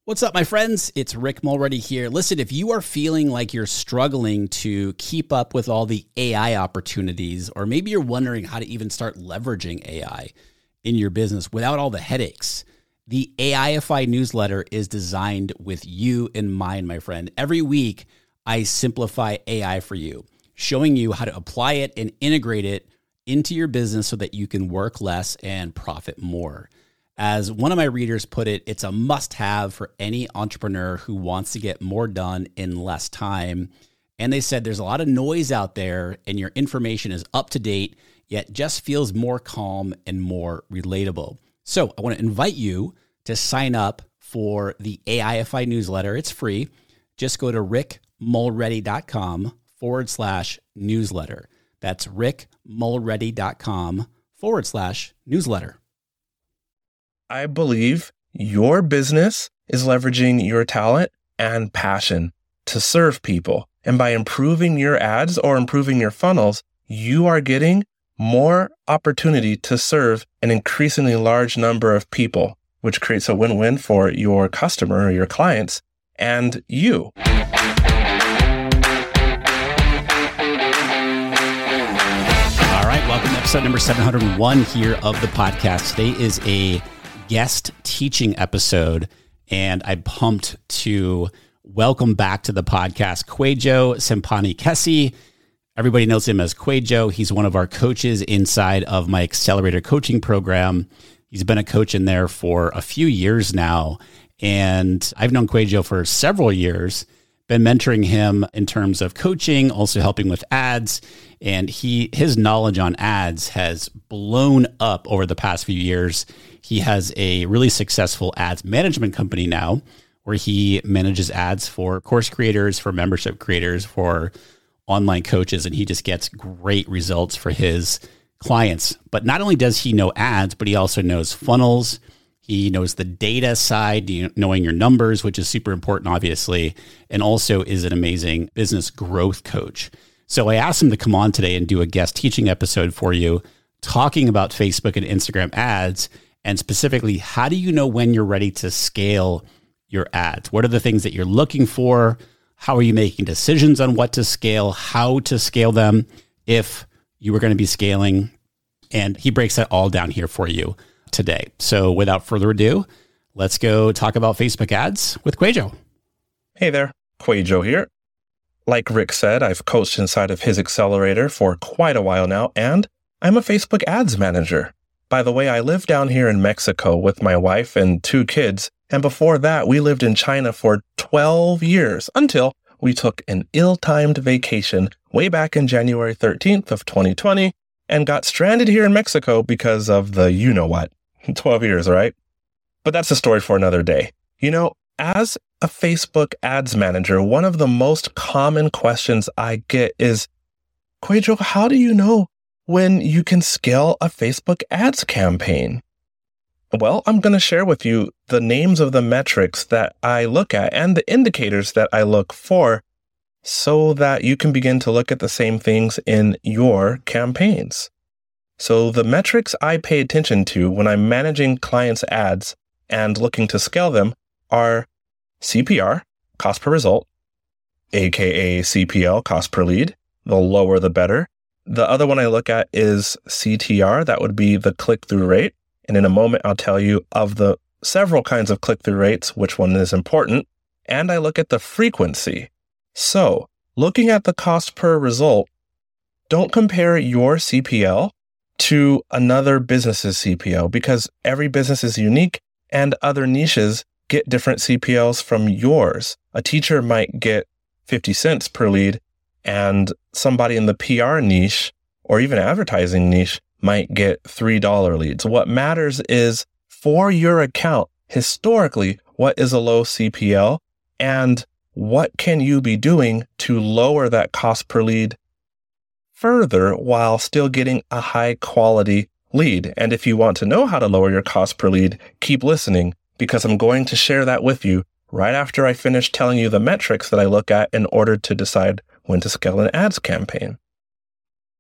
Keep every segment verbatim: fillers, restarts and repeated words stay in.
What's up, my friends? It's Rick Mulready here. Listen, if you are feeling like you're struggling to keep up with all the A I opportunities, or maybe you're wondering how to even start leveraging A I in your business without all the headaches, the A I F I newsletter is designed with you in mind, my friend. Every week, I simplify A I for you, showing you how to apply it and integrate it into your business so that you can work less and profit more. As one of my readers put it, it's a must-have for any entrepreneur who wants to get more done in less time. And they said there's a lot of noise out there and your information is up to date, yet just feels more calm and more relatable. So I want to invite you to sign up for the A I F I newsletter. It's free. Just go to rickmulready.com forward slash newsletter. That's rickmulready.com forward slash newsletter. I believe your business is leveraging your talent and passion to serve people. And by improving your ads or improving your funnels, you are getting more opportunity to serve an increasingly large number of people, which creates a win-win for your customer or your clients and you. All right, welcome to episode number seven hundred one here of the podcast. Today is a guest teaching episode, and I'm pumped to welcome back to the podcast Kwejo Sempani-Kesi. Everybody knows him as Kwejo. He's one of our coaches inside of my Accelerator coaching program. He's been a coach in there for a few years now, and I've known Kwejo for several years, been mentoring him in terms of coaching, also helping with ads, and he his knowledge on ads has blown up over the past few years. He has a really successful ads management company now where he manages ads for course creators, for membership creators, for online coaches, and he just gets great results for his clients. But not only does he know ads, but he also knows funnels. He knows the data side, you know, knowing your numbers, which is super important, obviously, and also is an amazing business growth coach. So I asked him to come on today and do a guest teaching episode for you, talking about Facebook and Instagram ads, and specifically, how do you know when you're ready to scale your ads? What are the things that you're looking for? How are you making decisions on what to scale, how to scale them if you were going to be scaling? And he breaks that all down here for you today. So without further ado, let's go talk about Facebook ads with Kwejo. Hey there, Kwejo here. Like Rick said, I've coached inside of his accelerator for quite a while now, and I'm a Facebook ads manager. By the way, I live down here in Mexico with my wife and two kids, and before that, we lived in China for twelve years until we took an ill-timed vacation way back in January thirteenth of twenty twenty and got stranded here in Mexico because of the you-know-what. twelve years, right? But that's a story for another day. You know, as a Facebook ads manager, one of the most common questions I get is, Kwejo, how do you know when you can scale a Facebook ads campaign? Well, I'm going to share with you the names of the metrics that I look at and the indicators that I look for so that you can begin to look at the same things in your campaigns. So the metrics I pay attention to when I'm managing clients' ads and looking to scale them are C P R, cost per result, aka C P L, cost per lead. The lower, the better. The other one I look at is C T R. That would be the click-through rate. And in a moment, I'll tell you of the several kinds of click-through rates, which one is important. And I look at the frequency. So looking at the cost per result, don't compare your C P L to another business's C P L because every business is unique and other niches get different C P Ls from yours. A teacher might get fifty cents per lead, and somebody in the P R niche or even advertising niche might get three dollars leads. What matters is for your account, historically, what is a low C P L and what can you be doing to lower that cost per lead further while still getting a high quality lead? And if you want to know how to lower your cost per lead, keep listening because I'm going to share that with you right after I finish telling you the metrics that I look at in order to decide when to scale an ads campaign.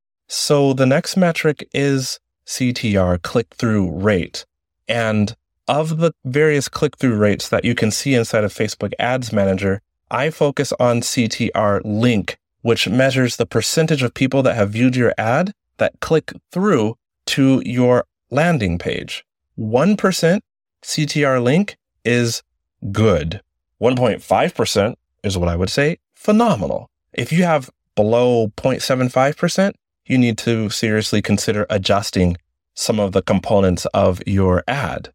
So the next metric is C T R, click-through rate. And of the various click-through rates that you can see inside of Facebook Ads Manager, I focus on C T R link, which measures the percentage of people that have viewed your ad that click through to your landing page. one percent C T R link is good. one point five percent is what I would say phenomenal. If you have below zero point seven five percent, you need to seriously consider adjusting some of the components of your ad.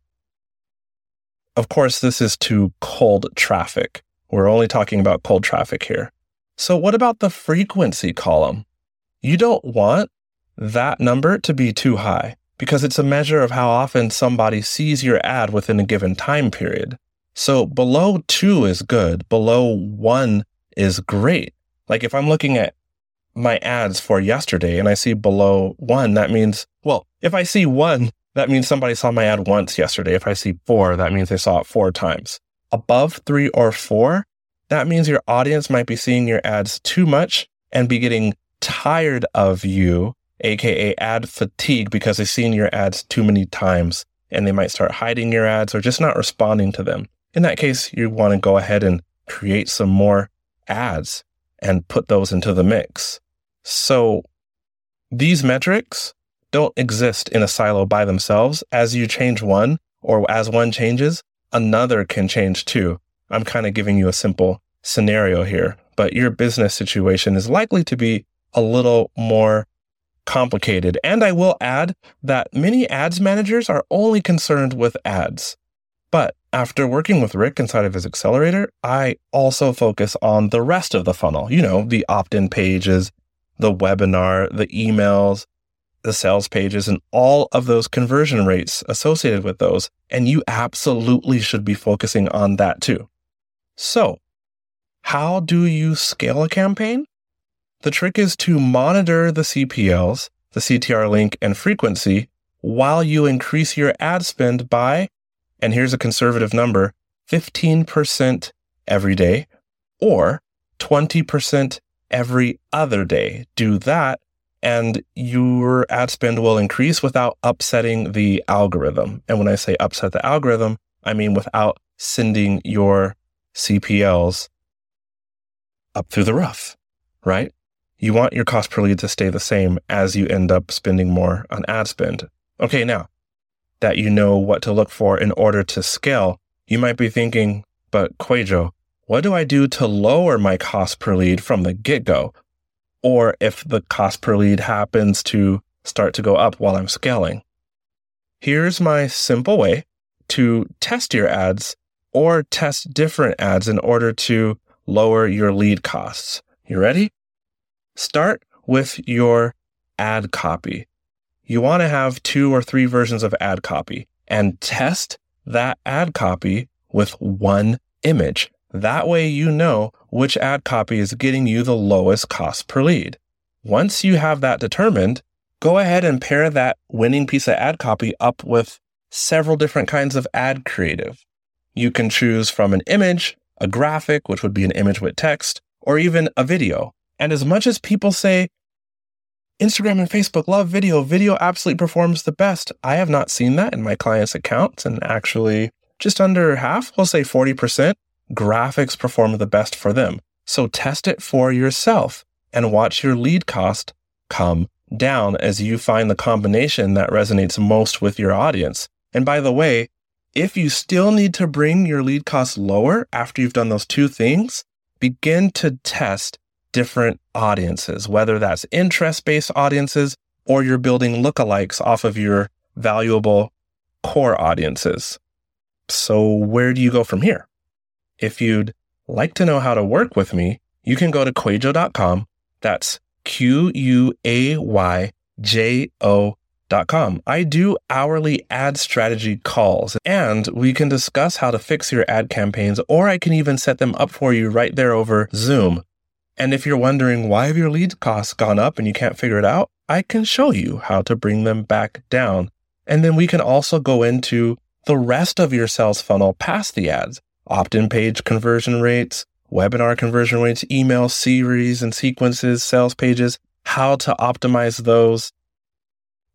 Of course, this is to cold traffic. We're only talking about cold traffic here. So what about the frequency column? You don't want that number to be too high because it's a measure of how often somebody sees your ad within a given time period. So below two is good. Below one is great. Like if I'm looking at my ads for yesterday and I see below one, that means, well, if I see one, that means somebody saw my ad once yesterday. If I see four, that means they saw it four times. Above three or four, that means your audience might be seeing your ads too much and be getting tired of you, aka ad fatigue, because they've seen your ads too many times and they might start hiding your ads or just not responding to them. In that case, you want to go ahead and create some more ads and put those into the mix. So these metrics don't exist in a silo by themselves. As you change one or as one changes, another can change too. I'm kind of giving you a simple scenario here, but your business situation is likely to be a little more complicated. And I will add that many ads managers are only concerned with ads. But after working with Rick inside of his accelerator, I also focus on the rest of the funnel. You know, the opt-in pages, the webinar, the emails, the sales pages, and all of those conversion rates associated with those. And you absolutely should be focusing on that too. So, how do you scale a campaign? The trick is to monitor the C P Ls, the C T R link, and frequency while you increase your ad spend by, and here's a conservative number, fifteen percent every day or twenty percent every other day. Do that and your ad spend will increase without upsetting the algorithm. And when I say upset the algorithm, I mean without sending your C P Ls up through the roof, right? You want your cost per lead to stay the same as you end up spending more on ad spend. Okay, now that you know what to look for in order to scale, you might be thinking, but Kwejo, what do I do to lower my cost per lead from the get-go? Or if the cost per lead happens to start to go up while I'm scaling. Here's my simple way to test your ads or test different ads in order to lower your lead costs. You ready? Start with your ad copy. You want to have two or three versions of ad copy and test that ad copy with one image. That way you know which ad copy is getting you the lowest cost per lead. Once you have that determined, go ahead and pair that winning piece of ad copy up with several different kinds of ad creative. You can choose from an image, a graphic, which would be an image with text, or even a video. And as much as people say, Instagram and Facebook love video, video absolutely performs the best. I have not seen that in my clients' accounts, and actually just under half, we'll say forty percent, graphics perform the best for them. So test it for yourself and watch your lead cost come down as you find the combination that resonates most with your audience. And by the way, if you still need to bring your lead costs lower after you've done those two things, begin to test different audiences, whether that's interest-based audiences or you're building lookalikes off of your valuable core audiences. So where do you go from here? If you'd like to know how to work with me, you can go to Kwejo dot com. That's Q U A Y J O dot com. I do hourly ad strategy calls, and we can discuss how to fix your ad campaigns, or I can even set them up for you right there over Zoom. And if you're wondering why have your lead costs gone up and you can't figure it out, I can show you how to bring them back down. And then we can also go into the rest of your sales funnel past the ads. Opt-in page conversion rates, webinar conversion rates, email series and sequences, sales pages, how to optimize those.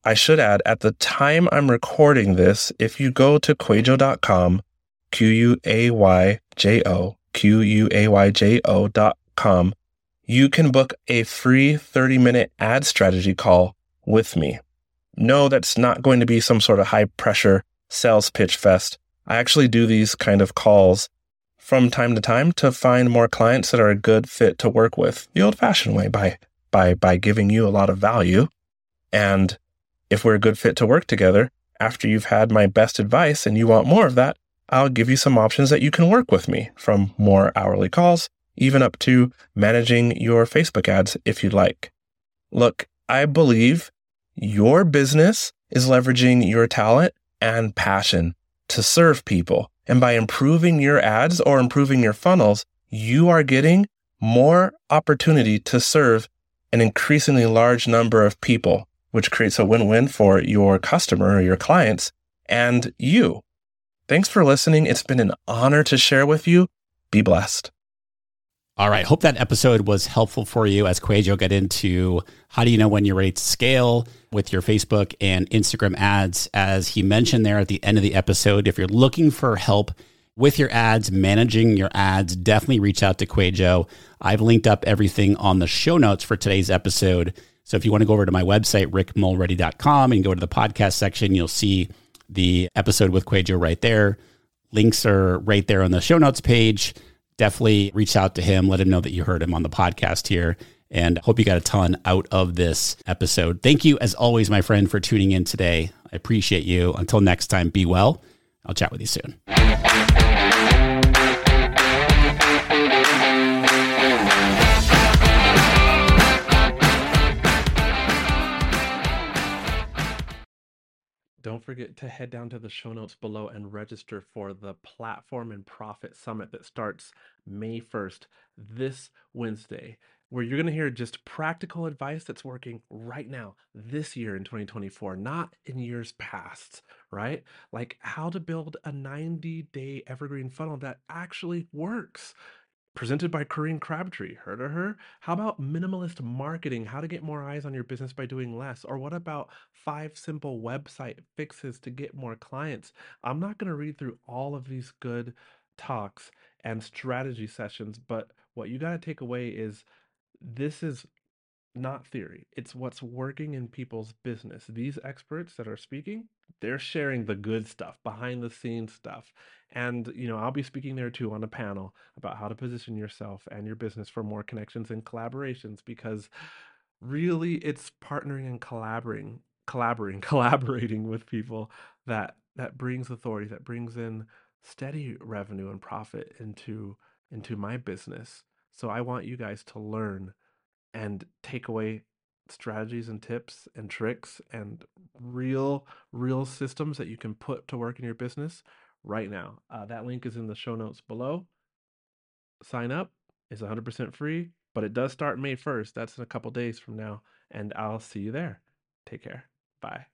I should add, at the time I'm recording this, if you go to quayjo dot com, Q U A Y J O, Q U A Y J O dot com, you can book a free thirty minute ad strategy call with me. No, that's not going to be some sort of high pressure sales pitch fest. I actually do these kind of calls from time to time to find more clients that are a good fit to work with the old fashioned way by, by, by giving you a lot of value. And if we're a good fit to work together, after you've had my best advice and you want more of that, I'll give you some options that you can work with me, from more hourly calls, even up to managing your Facebook ads if you'd like. Look, I believe your business is leveraging your talent and passion to serve people. And by improving your ads or improving your funnels, you are getting more opportunity to serve an increasingly large number of people, which creates a win-win for your customer or your clients and you. Thanks for listening. It's been an honor to share with you. Be blessed. All right. Hope that episode was helpful for you as Quayjo got into how do you know when you're ready to scale with your Facebook and Instagram ads. As he mentioned there at the end of the episode, if you're looking for help with your ads, managing your ads, definitely reach out to Quayjo. I've linked up everything on the show notes for today's episode. So if you want to go over to my website, rick mulready dot com, and go to the podcast section, you'll see the episode with Quayjo right there. Links are right there on the show notes page. Definitely reach out to him. Let him know that you heard him on the podcast here, and hope you got a ton out of this episode. Thank you, as always, my friend, for tuning in today. I appreciate you. Until next time, be well. I'll chat with you soon. Don't forget to head down to the show notes below and register for the Platform and Profit Summit that starts May first, this Wednesday, where you're going to hear just practical advice that's working right now, this year in twenty twenty-four, not in years past, right? Like how to build a ninety day evergreen funnel that actually works. Presented by Corinne Crabtree. Heard of her? How about minimalist marketing? How to get more eyes on your business by doing less? Or what about five simple website fixes to get more clients? I'm not going to read through all of these good talks and strategy sessions, but what you got to take away is this is not theory. It's what's working in people's business. These experts that are speaking, they're sharing the good stuff, behind the scenes stuff. And, you know, I'll be speaking there too on a panel about how to position yourself and your business for more connections and collaborations, because really it's partnering and collaborating, collaborating, collaborating with people that that brings authority, that brings in steady revenue and profit into into my business. So I want you guys to learn and take away strategies and tips and tricks and real, real systems that you can put to work in your business right now. Uh, that link is in the show notes below. Sign up. It's one hundred percent free, but it does start May first. That's in a couple days from now, and I'll see you there. Take care. Bye.